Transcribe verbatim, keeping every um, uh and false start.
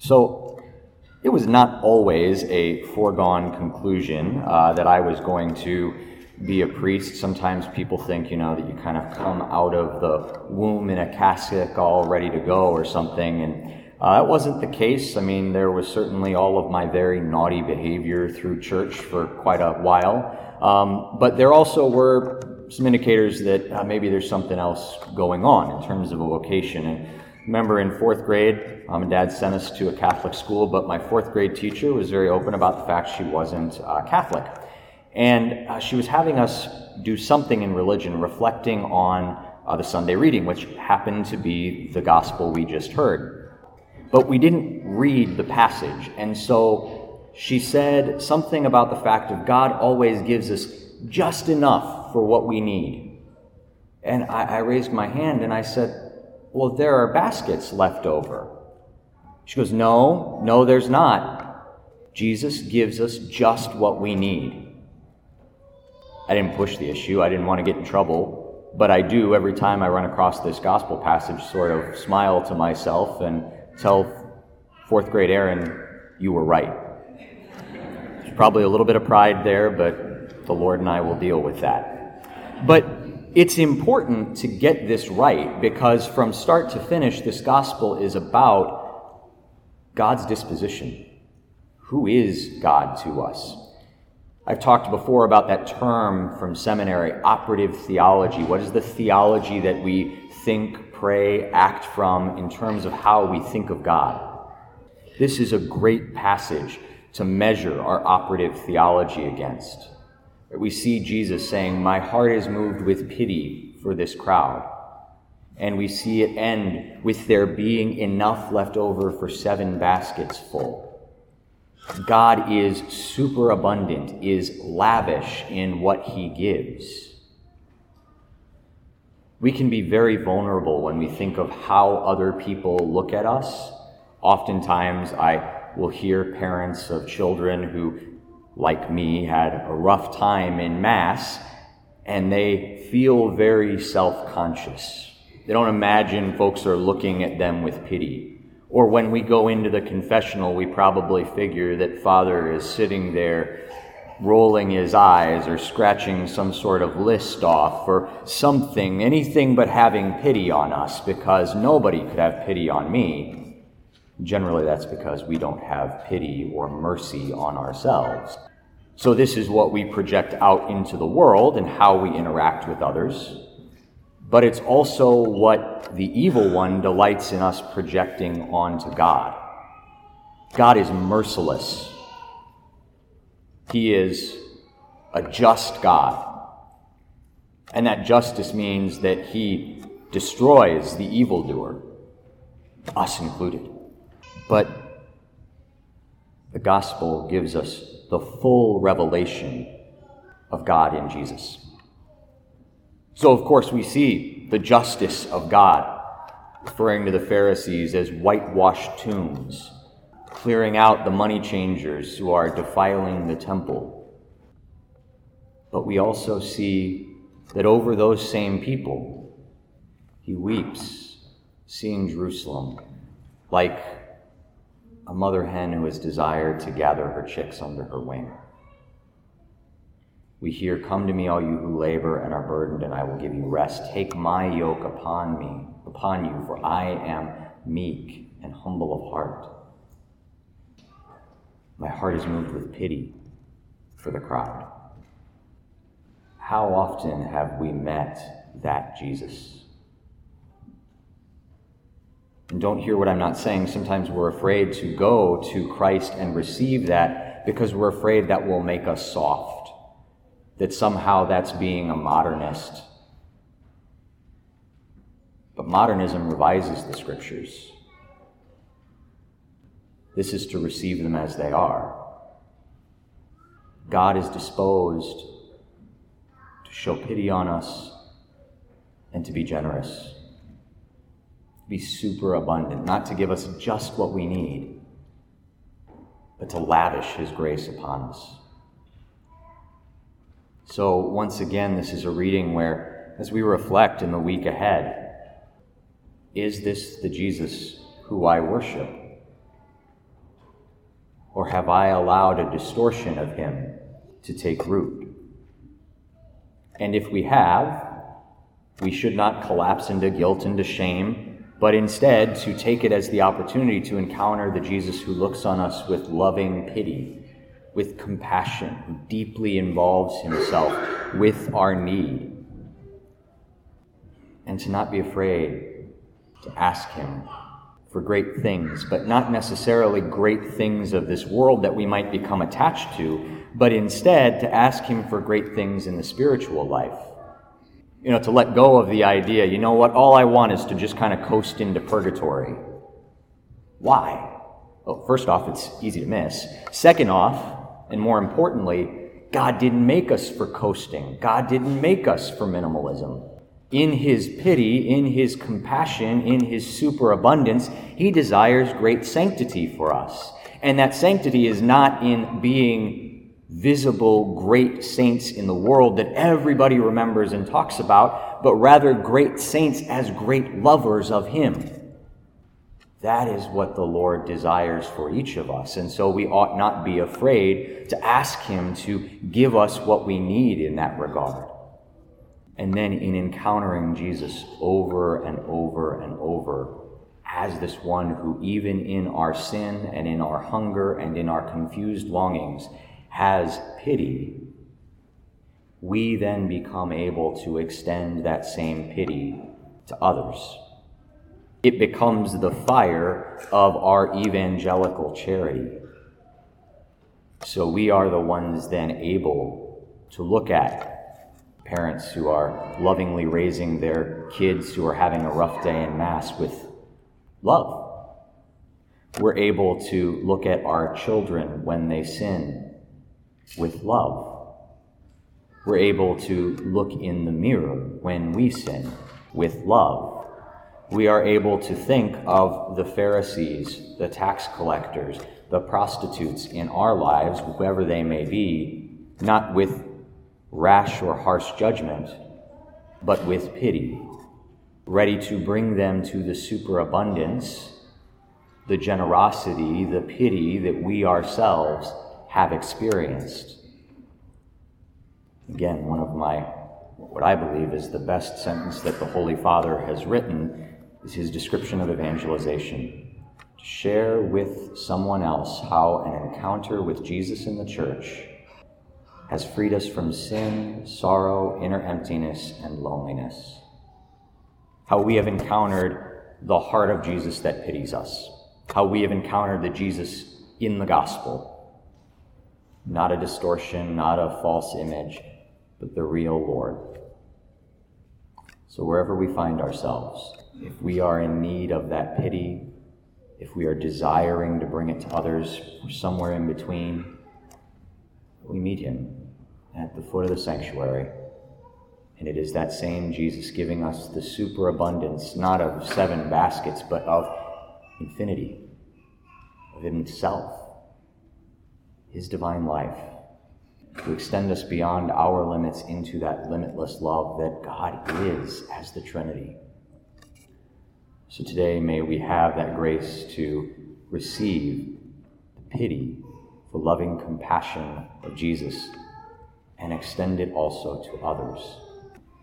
So it was not always a foregone conclusion uh, that I was going to be a priest. Sometimes people think, you know, that you kind of come out of the womb in a casket all ready to go or something, and uh, that wasn't the case. I mean, there was certainly all of my very naughty behavior through church for quite a while, um, but there also were some indicators that uh, maybe there's something else going on in terms of a vocation. And remember in fourth grade, mom and dad sent us to a Catholic school, but my fourth grade teacher was very open about the fact she wasn't uh, Catholic. And uh, she was having us do something in religion, reflecting on uh, the Sunday reading, which happened to be the gospel we just heard. But we didn't read the passage. And so she said something about the fact of God always gives us just enough for what we need. And I, I raised my hand and I said, well, there are baskets left over. She goes, no, no, there's not. Jesus gives us just what we need. I didn't push the issue. I didn't want to get in trouble. But I do, every time I run across this gospel passage, sort of smile to myself and tell fourth grade Aaron, you were right. There's probably a little bit of pride there, but the Lord and I will deal with that. But it's important to get this right, because from start to finish, this gospel is about God's disposition. Who is God to us? I've talked before about that term from seminary, operative theology. What is the theology that we think, pray, act from in terms of how we think of God? This is a great passage to measure our operative theology against. We see Jesus saying, my heart is moved with pity for this crowd. And we see it end with there being enough left over for seven baskets full. God is superabundant, is lavish in what he gives. We can be very vulnerable when we think of how other people look at us. Oftentimes I will hear parents of children who, like me, had a rough time in Mass, and they feel very self-conscious. They don't imagine folks are looking at them with pity. Or when we go into the confessional, we probably figure that Father is sitting there rolling his eyes or scratching some sort of list off or something, anything but having pity on us, because nobody could have pity on me. Generally, that's because we don't have pity or mercy on ourselves. So this is what we project out into the world and how we interact with others. But it's also what the evil one delights in us projecting onto God. God is merciless. He is a just God. And that justice means that he destroys the evildoer, us included. But the gospel gives us the full revelation of God in Jesus. So, of course, we see the justice of God, referring to the Pharisees as whitewashed tombs, clearing out the money changers who are defiling the temple. But we also see that over those same people, he weeps, seeing Jerusalem like a mother hen who has desired to gather her chicks under her wing. We hear, come to me, all you who labor and are burdened, and I will give you rest. Take my yoke upon me, upon you, for I am meek and humble of heart. My heart is moved with pity for the crowd. How often have we met that Jesus? And don't hear what I'm not saying. Sometimes we're afraid to go to Christ and receive that because we're afraid that will make us soft. That somehow that's being a modernist. But modernism revises the scriptures. This is to receive them as they are. God is disposed to show pity on us and to be generous, to be superabundant, not to give us just what we need, but to lavish his grace upon us. So once again, this is a reading where, as we reflect in the week ahead, is this the Jesus who I worship? Or have I allowed a distortion of him to take root? And if we have, we should not collapse into guilt and to shame, but instead to take it as the opportunity to encounter the Jesus who looks on us with loving pity, with compassion, who deeply involves himself with our need. And to not be afraid to ask him for great things, but not necessarily great things of this world that we might become attached to, but instead to ask him for great things in the spiritual life. You know, to let go of the idea, you know what, all I want is to just kind of coast into purgatory. Why? Well, first off, it's easy to miss. Second off, and more importantly, God didn't make us for coasting. God didn't make us for minimalism. In his pity, in his compassion, in his superabundance, he desires great sanctity for us. And that sanctity is not in being visible great saints in the world that everybody remembers and talks about, but rather great saints as great lovers of him. That is what the Lord desires for each of us. And so we ought not be afraid to ask him to give us what we need in that regard. And then in encountering Jesus over and over and over as this one who even in our sin and in our hunger and in our confused longings has pity, we then become able to extend that same pity to others. It becomes the fire of our evangelical charity. So we are the ones then able to look at parents who are lovingly raising their kids who are having a rough day in Mass with love. We're able to look at our children when they sin with love. We're able to look in the mirror when we sin with love. We are able to think of the Pharisees, the tax collectors, the prostitutes in our lives, whoever they may be, not with rash or harsh judgment, but with pity, ready to bring them to the superabundance, the generosity, the pity that we ourselves have experienced. Again, one of my, what I believe is the best sentence that the Holy Father has written is his description of evangelization. To share with someone else how an encounter with Jesus in the church has freed us from sin, sorrow, inner emptiness, and loneliness. How we have encountered the heart of Jesus that pities us. How we have encountered the Jesus in the gospel. Not a distortion, not a false image, but the real Lord. So wherever we find ourselves, if we are in need of that pity, if we are desiring to bring it to others, or somewhere in between, we meet him at the foot of the sanctuary. And it is that same Jesus giving us the superabundance, not of seven baskets, but of infinity, of himself, his divine life, to extend us beyond our limits into that limitless love that God is as the Trinity. So today, may we have that grace to receive the pity, the loving compassion of Jesus, and extend it also to others.